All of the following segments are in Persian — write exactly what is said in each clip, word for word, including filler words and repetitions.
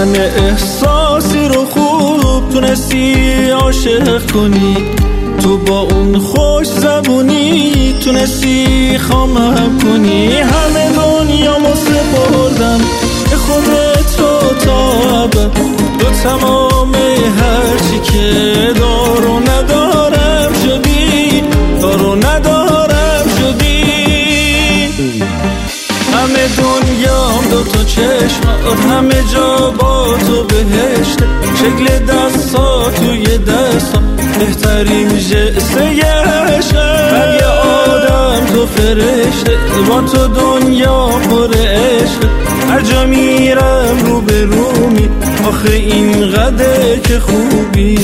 من احساسی رو خوب تونستی عاشق کنی، تو با اون خوش زبونی تونستی خامم کنی. همه دنیامو سپردم به خودت رو تا ابد، تو تمام هرچی که دارو ندارم شدی، دارو ندارم شدی. همه دنیام دو تا چشمات، همه جا با تو بهشته، شکل دستا توی دستام بهترین جسته عشقه. من یه آدم تو فرشته، با تو دنیا پر عشقه، هر جا میرم رو به رومی، آخه این قدر که خوبی.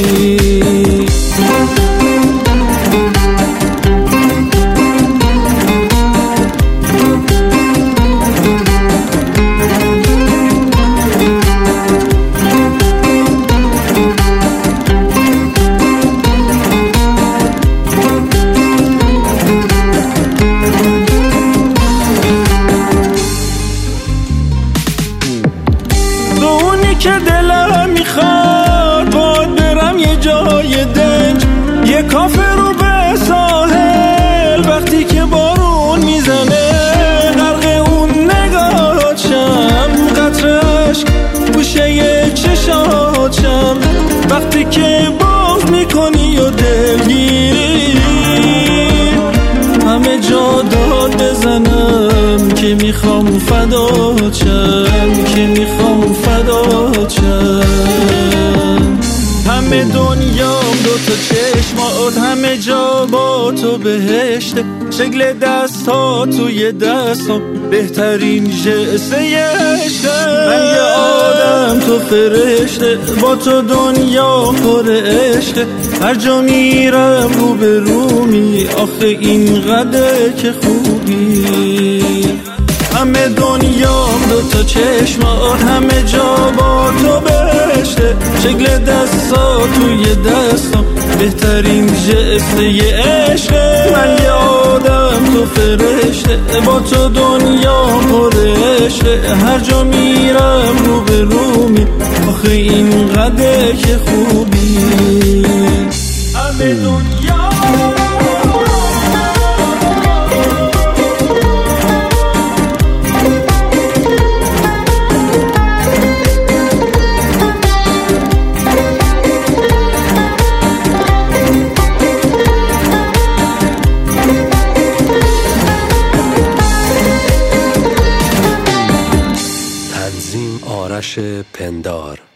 که دلم میخواد باد برم یه جای دنج، یه کافه رو به ساحل، وقتی که بارون میزنه غرق اون نگاهات شم، قطره عشق گوشه یه چشات شم، وقتی که باز میکنی و دلگیری همه جا داد بزنم که میخوام فدات شم، که میخوام فدات شم. همه دنیام دو تا چشمات، همه جا با تو بهشته، شکل دستا توی دستام بهترین جسته عشقه. من یه آدم تو فرشته، با تو دنیا پر عشقه، هر جا میرم رو به رومی، آخه این قدر که خوبی. همه دنیام دو تا چشمات، همه جا با تو بهشته، شکل دستا توی دستام بهترین جسته عشقه. من یه آدم تو فرشته، با تو دنیا پر عشقه، هر جا میرم رو به رومی، آخه این قدر که خوبی. همه دنیا آرش پندار.